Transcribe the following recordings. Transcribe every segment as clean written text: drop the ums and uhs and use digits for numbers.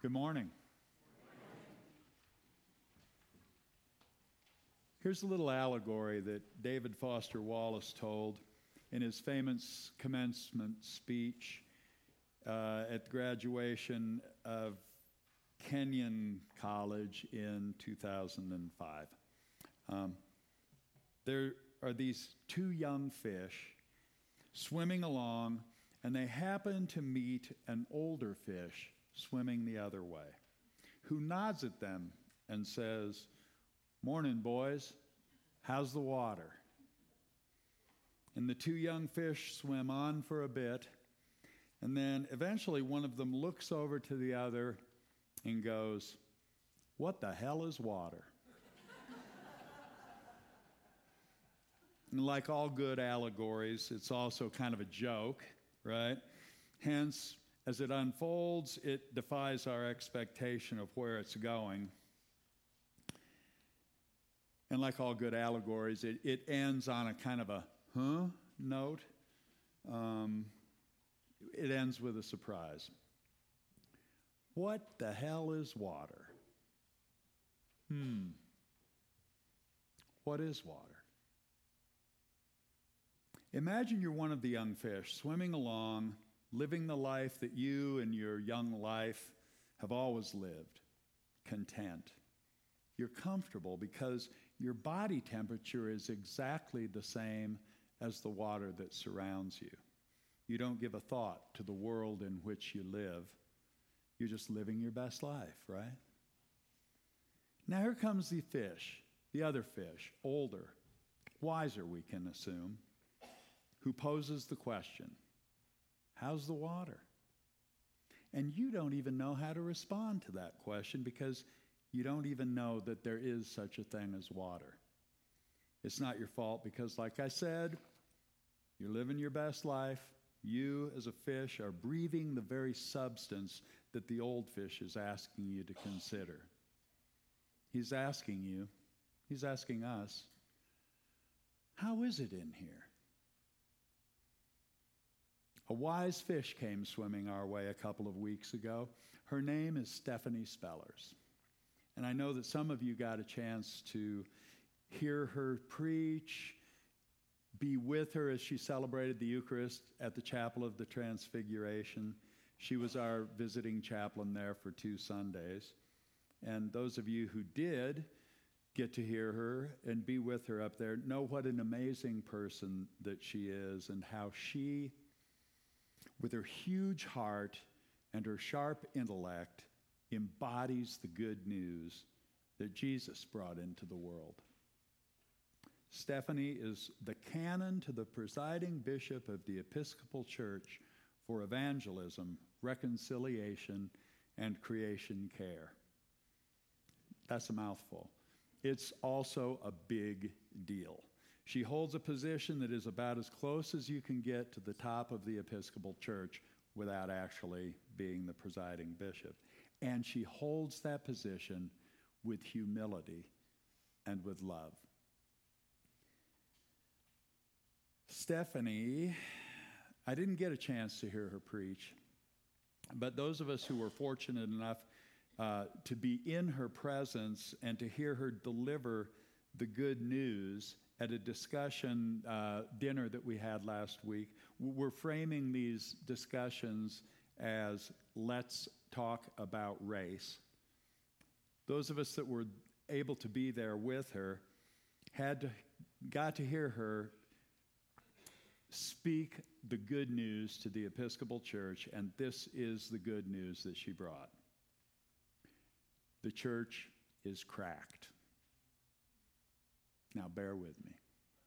Good morning. Here's a little allegory that David Foster Wallace told in his famous commencement speech at the graduation of Kenyon College in 2005. There are these two young fish swimming along, and they happen to meet an older fish swimming the other way, who nods at them and says, "Morning, boys. How's the water?" And the two young fish swim on for a bit, and then eventually one of them looks over to the other and goes, "What the hell is water?" And like all good allegories, it's also kind of a joke, right? Hence, as it unfolds, it defies our expectation of where it's going. And like all good allegories, it ends on a kind of a note. It ends with a surprise. What the hell is water? What is water? Imagine you're one of the young fish swimming along, living the life that you and your young life have always lived, content. You're comfortable because your body temperature is exactly the same as the water that surrounds you. You don't give a thought to the world in which you live. You're just living your best life, right? Now here comes the fish, the other fish, older, wiser, we can assume, who poses the question, "How's the water?" And you don't even know how to respond to that question because you don't even know that there is such a thing as water. It's not your fault because, like I said, you're living your best life. You, as a fish, are breathing the very substance that the old fish is asking you to consider. He's asking you, he's asking us, how is it in here? A wise fish came swimming our way a couple of weeks ago. Her name is Stephanie Spellers. And I know that some of you got a chance to hear her preach, be with her as she celebrated the Eucharist at the Chapel of the Transfiguration. She was our visiting chaplain there for 2 Sundays. And those of you who did get to hear her and be with her up there know what an amazing person that she is and how she, with her huge heart and her sharp intellect, embodies the good news that Jesus brought into the world. Stephanie is the canon to the presiding bishop of the Episcopal Church for evangelism, reconciliation, and creation care. That's a mouthful. It's also a big deal. She holds a position that is about as close as you can get to the top of the Episcopal Church without actually being the presiding bishop. And she holds that position with humility and with love. Stephanie, I didn't get a chance to hear her preach, but those of us who were fortunate enough to be in her presence and to hear her deliver the good news at a discussion dinner that we had last week, we're framing these discussions as let's talk about race. Those of us that were able to be there with her got to hear her speak the good news to the Episcopal Church, and this is the good news that she brought. The church is cracked. Now bear with me.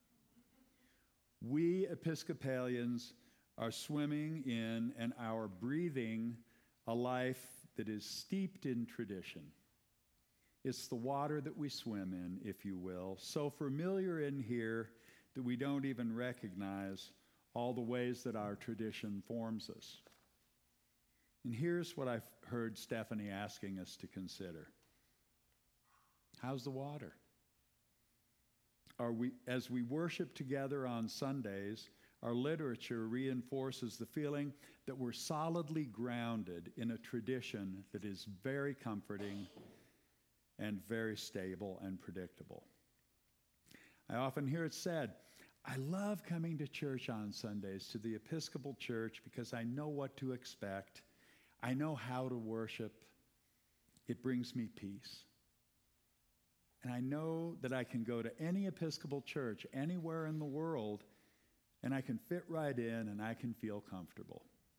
We Episcopalians are swimming in and are breathing a life that is steeped in tradition. It's the water that we swim in, if you will, so familiar in here that we don't even recognize all the ways that our tradition forms us. And here's what I've heard Stephanie asking us to consider. How's the water? As we worship together on Sundays, Our literature reinforces the feeling that we're solidly grounded in a tradition that is very comforting and very stable and predictable. I often hear it said, I love coming to church on Sundays, to the Episcopal Church, because I know what to expect. I know how to worship. It brings me peace. And I know that I can go to any Episcopal church anywhere in the world, and I can fit right in and I can feel comfortable.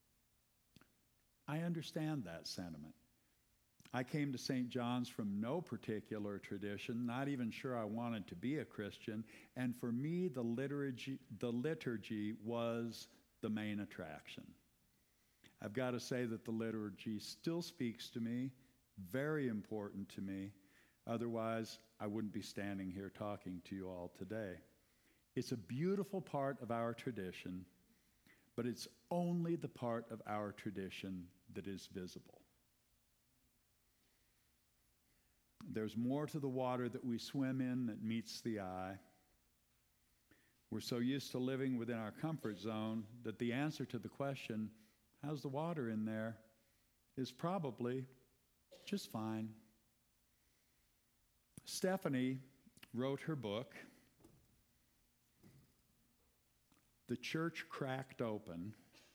I understand that sentiment. I came to St. John's from no particular tradition, not even sure I wanted to be a Christian, and for me, the liturgy was the main attraction. I've got to say that the liturgy still speaks to me, very important to me. Otherwise, I wouldn't be standing here talking to you all today. It's a beautiful part of our tradition, but it's only the part of our tradition that is visible. There's more to the water that we swim in that meets the eye. We're so used to living within our comfort zone that the answer to the question, how's the water in there, is probably just fine. Stephanie wrote her book, The Church Cracked Open,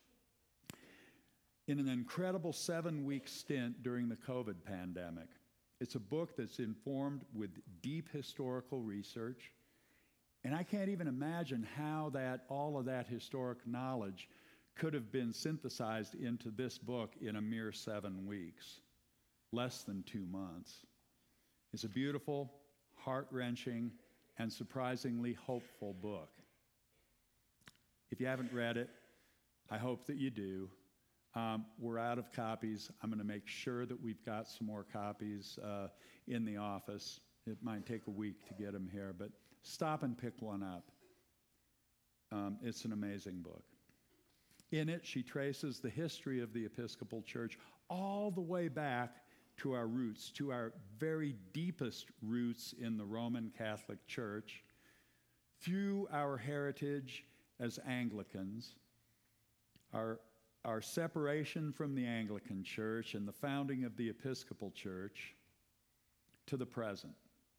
in an incredible 7-week stint during the COVID pandemic. It's a book that's informed with deep historical research, and I can't even imagine how all of that historic knowledge could have been synthesized into this book in a mere 7 weeks, less than 2 months. It's a beautiful, heart-wrenching, and surprisingly hopeful book. If you haven't read it, I hope that you do. We're out of copies. I'm going to make sure that we've got some more copies in the office. It might take a week to get them here, but stop and pick one up. It's an amazing book. In it, she traces the history of the Episcopal Church all the way back to our roots, to our very deepest roots in the Roman Catholic Church, through our heritage as Anglicans, our separation from the Anglican Church and the founding of the Episcopal Church, to the present.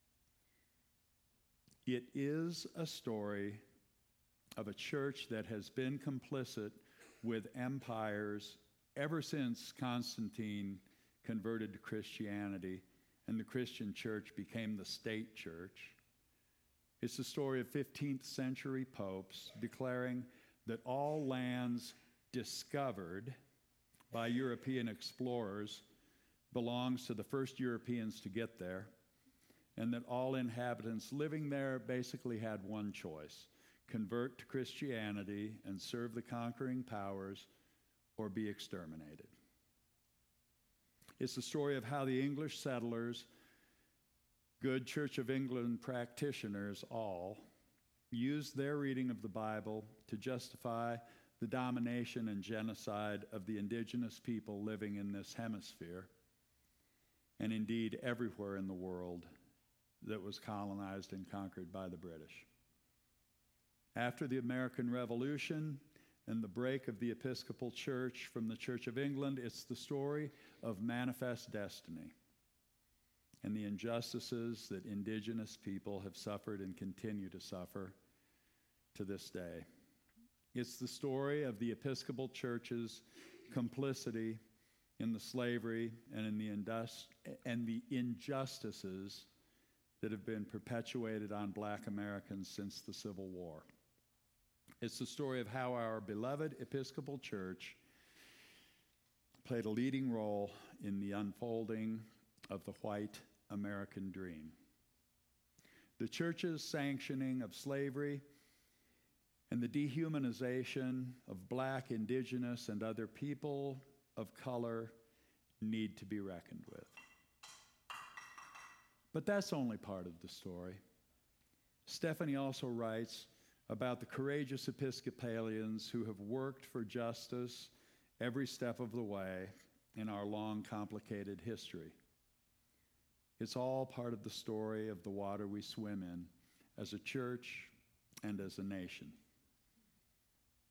It is a story of a church that has been complicit with empires ever since Constantine converted to Christianity and the Christian church became the state church. It's the story of 15th century popes declaring that all lands discovered by European explorers belongs to the first Europeans to get there, and that all inhabitants living there basically had one choice: convert to Christianity and serve the conquering powers, or be exterminated. It's the story of how the English settlers, good Church of England practitioners all, used their reading of the Bible to justify the domination and genocide of the indigenous people living in this hemisphere, and indeed everywhere in the world that was colonized and conquered by the British. After the American Revolution and the break of the Episcopal Church from the Church of England, it's the story of manifest destiny and the injustices that indigenous people have suffered and continue to suffer to this day. It's the story of the Episcopal Church's complicity in the slavery and in the injustices that have been perpetuated on Black Americans since the Civil War. It's the story of how our beloved Episcopal Church played a leading role in the unfolding of the white American dream. The church's sanctioning of slavery and the dehumanization of Black, indigenous, and other people of color need to be reckoned with. But that's only part of the story. Stephanie also writes about the courageous Episcopalians who have worked for justice every step of the way in our long, complicated history. It's all part of the story of the water we swim in as a church and as a nation.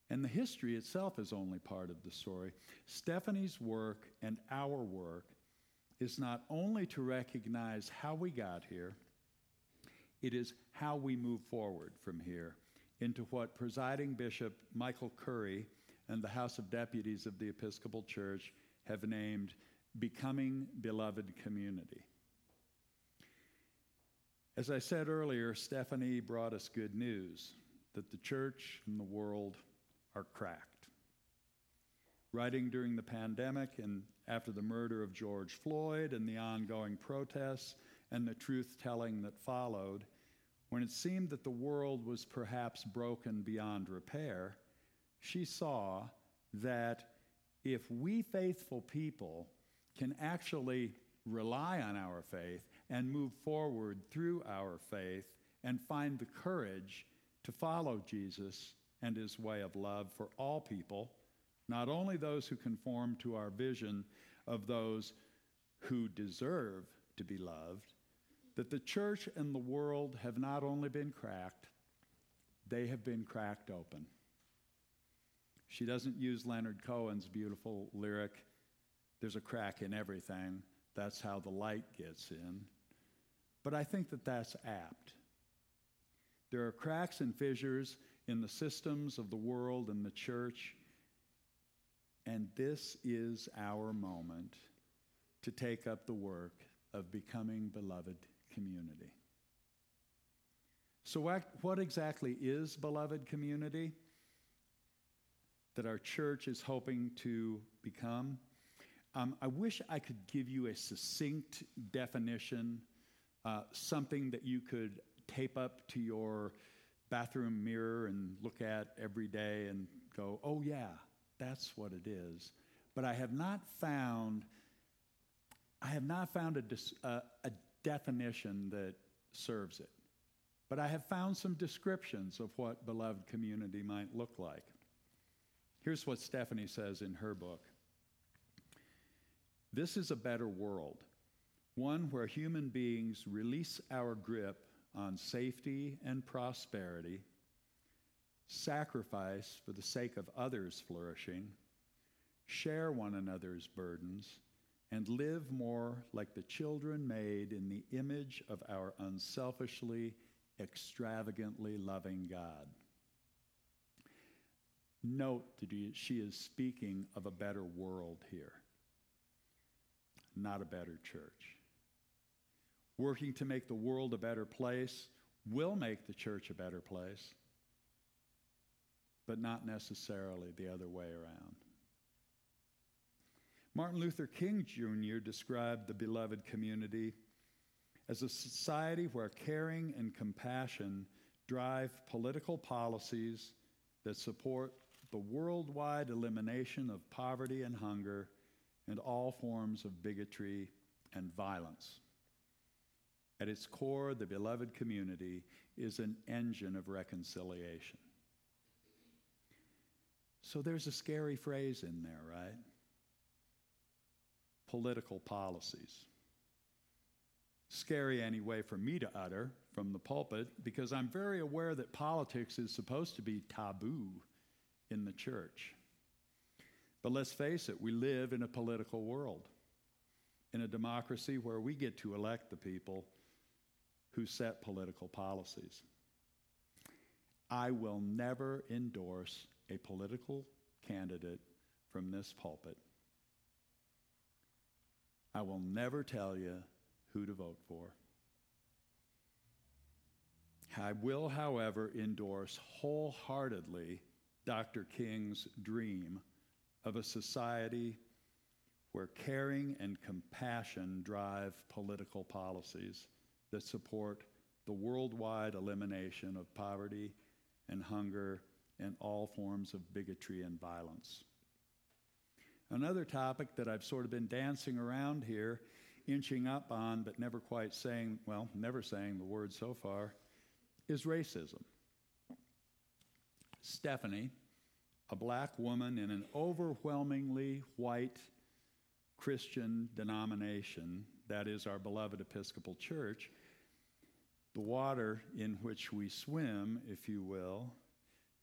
And the history itself is only part of the story. Stephanie's work and our work is not only to recognize how we got here, it is how we move forward from here into what Presiding Bishop Michael Curry and the House of Deputies of the Episcopal Church have named Becoming Beloved Community. As I said earlier, Stephanie brought us good news that the church and the world are cracked. Writing during the pandemic and after the murder of George Floyd and the ongoing protests and the truth-telling that followed, when it seemed that the world was perhaps broken beyond repair, she saw that if we faithful people can actually rely on our faith and move forward through our faith and find the courage to follow Jesus and his way of love for all people, not only those who conform to our vision of those who deserve to be loved, that the church and the world have not only been cracked, they have been cracked open. She doesn't use Leonard Cohen's beautiful lyric, "There's a crack in everything, that's how the light gets in." But I think that that's apt. There are cracks and fissures in the systems of the world and the church, and this is our moment to take up the work of becoming beloved community. So what exactly is beloved community that our church is hoping to become? I wish I could give you a succinct definition, something that you could tape up to your bathroom mirror and look at every day and go, oh yeah, that's what it is. But I have not found a definition that serves it. But I have found some descriptions of what beloved community might look like. Here's what Stephanie says in her book. This is a better world, one where human beings release our grip on safety and prosperity, sacrifice for the sake of others' flourishing, share one another's burdens, and live more like the children made in the image of our unselfishly, extravagantly loving God. Note that she is speaking of a better world here, not a better church. Working to make the world a better place will make the church a better place, but not necessarily the other way around. Martin Luther King Jr. described the beloved community as a society where caring and compassion drive political policies that support the worldwide elimination of poverty and hunger and all forms of bigotry and violence. At its core, the beloved community is an engine of reconciliation. So there's a scary phrase in there, right? Political policies. Scary anyway for me to utter from the pulpit, because I'm very aware that politics is supposed to be taboo in the church. But let's face it, we live in a political world, in a democracy where we get to elect the people who set political policies. I will never endorse a political candidate from this pulpit. I will never tell you who to vote for. I will, however, endorse wholeheartedly Dr. King's dream of a society where caring and compassion drive political policies that support the worldwide elimination of poverty and hunger and all forms of bigotry and violence. Another topic that I've sort of been dancing around here, inching up on, but never saying the word so far, is racism. Stephanie, a black woman in an overwhelmingly white Christian denomination, that is our beloved Episcopal Church, the water in which we swim, if you will,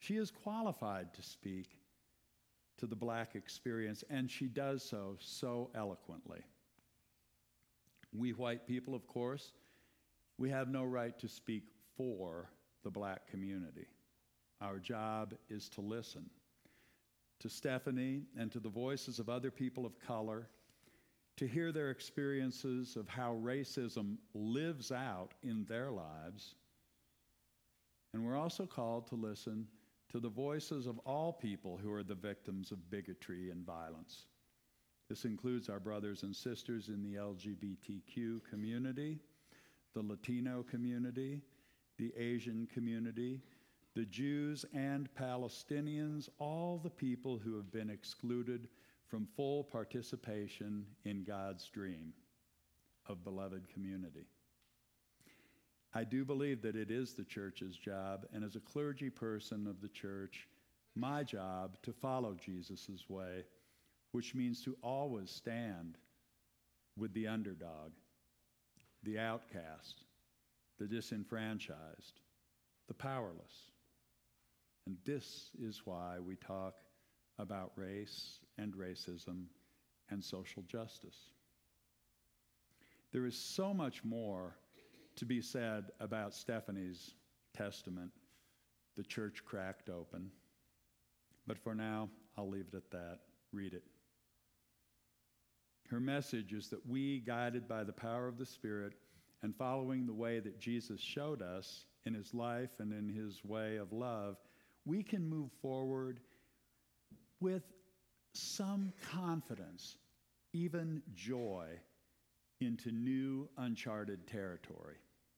She is qualified to speak to the Black experience, and she does so eloquently. We white people, of course, we have no right to speak for the Black community. Our job is to listen to Stephanie and to the voices of other people of color, to hear their experiences of how racism lives out in their lives. And we're also called to listen to the voices of all people who are the victims of bigotry and violence. This includes our brothers and sisters in the LGBTQ community, the Latino community, the Asian community, the Jews and Palestinians, all the people who have been excluded from full participation in God's dream of beloved community. I do believe that it is the church's job, and as a clergy person of the church, my job to follow Jesus' way, which means to always stand with the underdog, the outcast, the disenfranchised, the powerless. And this is why we talk about race and racism and social justice. There is so much more to be said about Stephanie's testament, The Church Cracked Open. But for now, I'll leave it at that. Read it. Her message is that we, guided by the power of the Spirit and following the way that Jesus showed us in his life and in his way of love, we can move forward with some confidence, even joy, into new uncharted territory.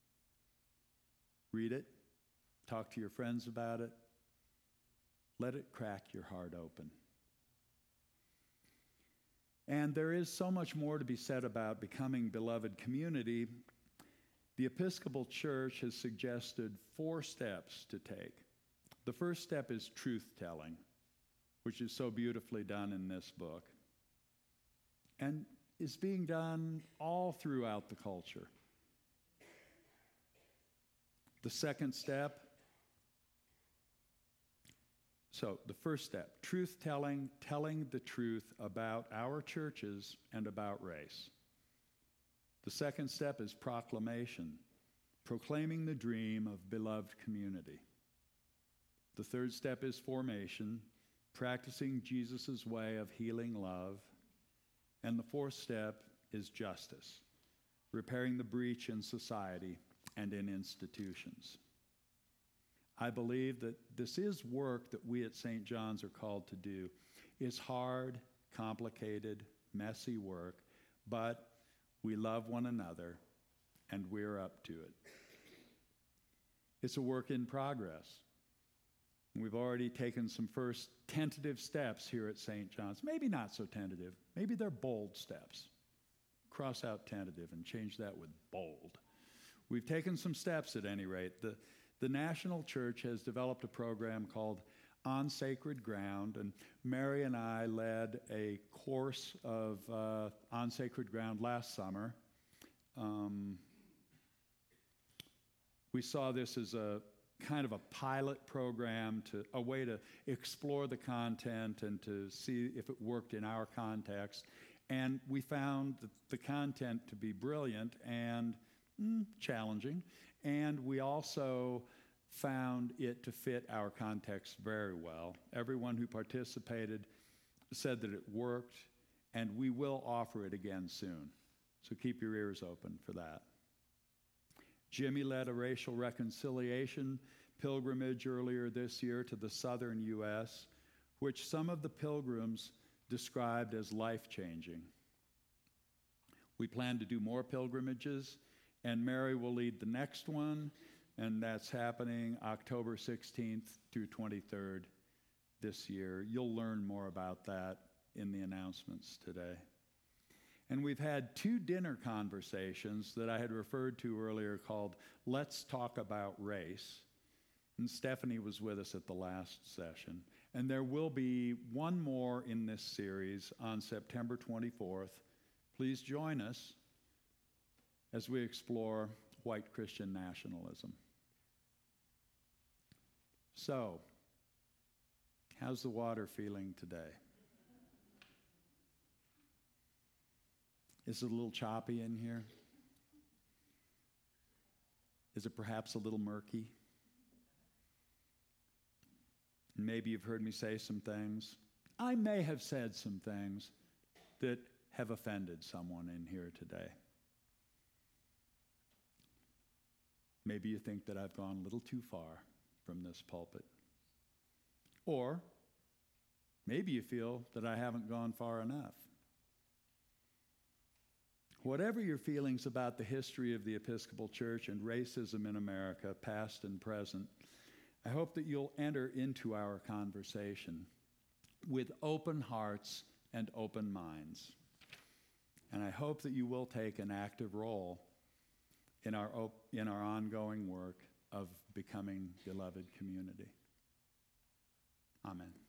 Read it, talk to your friends about it, let it crack your heart open. And there is so much more to be said about becoming beloved community. The Episcopal Church has suggested 4 steps to take. The first step is truth-telling, which is so beautifully done in this book, and is being done all throughout the culture. The second step, the first step, truth-telling, telling the truth about our churches and about race. The second step is proclamation, proclaiming the dream of beloved community. The third step is formation, practicing Jesus' way of healing love. And the fourth step is justice, repairing the breach in society and in institutions. I believe that this is work that we at St. John's are called to do. It's hard, complicated, messy work, but we love one another and we're up to it. It's a work in progress. We've already taken some first tentative steps here at St. John's. Maybe not so tentative. Maybe they're bold steps. Cross out tentative and change that with bold. We've taken some steps at any rate. The National Church has developed a program called On Sacred Ground, and Mary and I led a course of On Sacred Ground last summer. We saw this as a kind of a pilot program, a way to explore the content and to see if it worked in our context. And we found the content to be brilliant and challenging. And we also found it to fit our context very well. Everyone who participated said that it worked, and we will offer it again soon. So keep your ears open for that. Jimmy led a racial reconciliation pilgrimage earlier this year to the southern U.S., which some of the pilgrims described as life-changing. We plan to do more pilgrimages, and Mary will lead the next one, and that's happening October 16th through 23rd this year. You'll learn more about that in the announcements today. And we've had 2 dinner conversations that I had referred to earlier called Let's Talk About Race. And Stephanie was with us at the last session. And there will be one more in this series on September 24th. Please join us as we explore white Christian nationalism. So, How's the water feeling today? Is it a little choppy in here? Is it perhaps a little murky? Maybe you've heard me say some things. I may have said some things that have offended someone in here today. Maybe you think that I've gone a little too far from this pulpit. Or maybe you feel that I haven't gone far enough. Whatever your feelings about the history of the Episcopal Church and racism in America, past and present, I hope that you'll enter into our conversation with open hearts and open minds. And I hope that you will take an active role in our ongoing work of becoming beloved community. Amen.